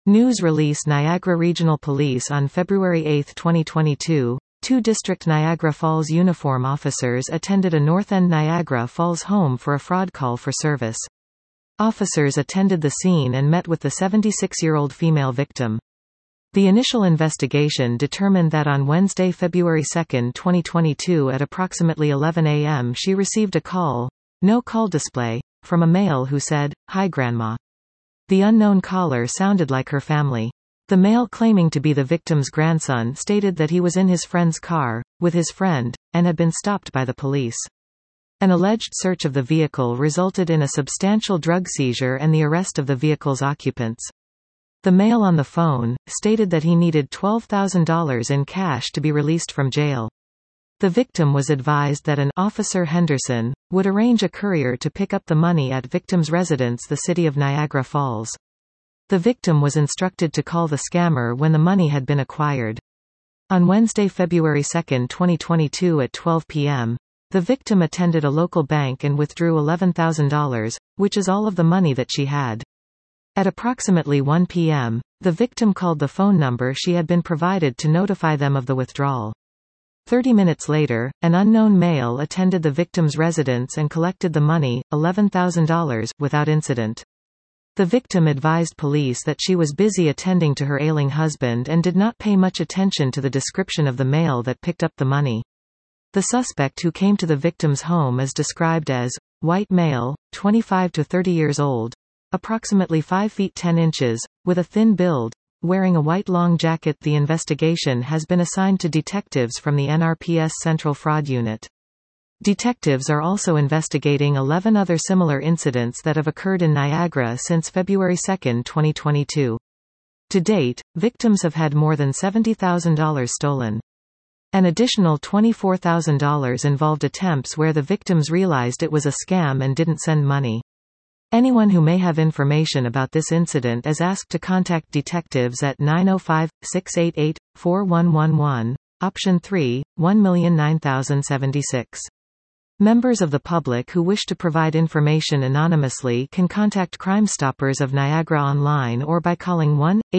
News release Niagara Regional Police on February 8, 2022. Two District Niagara Falls uniform officers attended a North End Niagara Falls home for a fraud call for service. Officers attended the scene and met with the 76-year-old female victim. The initial investigation determined that on Wednesday, February 2, 2022 at approximately 11 a.m. she received a call, no call display, from a male who said, "Hi Grandma." The unknown caller sounded like her family. The male claiming to be the victim's grandson stated that he was in his friend's car, with his friend, and had been stopped by the police. An alleged search of the vehicle resulted in a substantial drug seizure and the arrest of the vehicle's occupants. The male on the phone stated that he needed $12,000 in cash to be released from jail. The victim was advised that an Officer Henderson would arrange a courier to pick up the money at victim's residence, the city of Niagara Falls. The victim was instructed to call the scammer when the money had been acquired. On Wednesday, February 2, 2022 at 12 p.m., the victim attended a local bank and withdrew $11,000, which is all of the money that she had. At approximately 1 p.m., the victim called the phone number she had been provided to notify them of the withdrawal. 30 minutes later, an unknown male attended the victim's residence and collected the money, $11,000, without incident. The victim advised police that she was busy attending to her ailing husband and did not pay much attention to the description of the male that picked up the money. The suspect, who came to the victim's home, is described as white male, 25 to 30 years old, approximately 5 feet 10 inches, with a thin build, wearing a white long jacket. The investigation has been assigned to detectives from the NRPS Central Fraud Unit. Detectives are also investigating 11 other similar incidents that have occurred in Niagara since February 2, 2022. To date, victims have had more than $70,000 stolen. An additional $24,000 involved attempts where the victims realized it was a scam and didn't send money. Anyone who may have information about this incident is asked to contact detectives at 905-688-4111, option 3, 1,009,076. Members of the public who wish to provide information anonymously can contact Crime Stoppers of Niagara online or by calling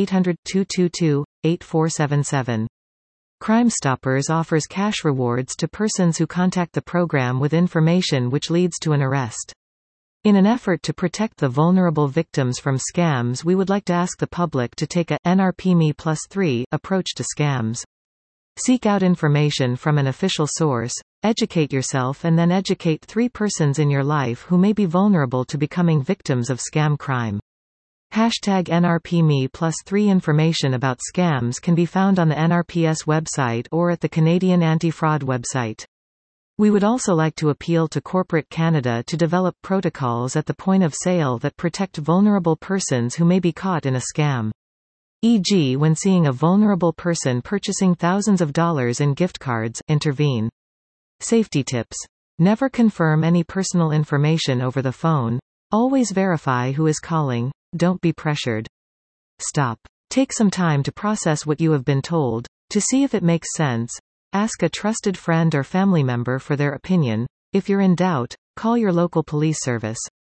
1-800-222-8477. Crime Stoppers offers cash rewards to persons who contact the program with information which leads to an arrest. In an effort to protect the vulnerable victims from scams, we would like to ask the public to take a NRPME +3 approach to scams. Seek out information from an official source, educate yourself, and then educate 3 persons in your life who may be vulnerable to becoming victims of scam crime. #NRPME +3 information about scams can be found on the NRPS website or at the Canadian Anti-Fraud website. We would also like to appeal to corporate Canada to develop protocols at the point of sale that protect vulnerable persons who may be caught in a scam. E.g., when seeing a vulnerable person purchasing thousands of dollars in gift cards, intervene. Safety tips. Never confirm any personal information over the phone. Always verify who is calling. Don't be pressured. Stop. Take some time to process what you have been told, to see if it makes sense. Ask a trusted friend or family member for their opinion. If you're in doubt, call your local police service.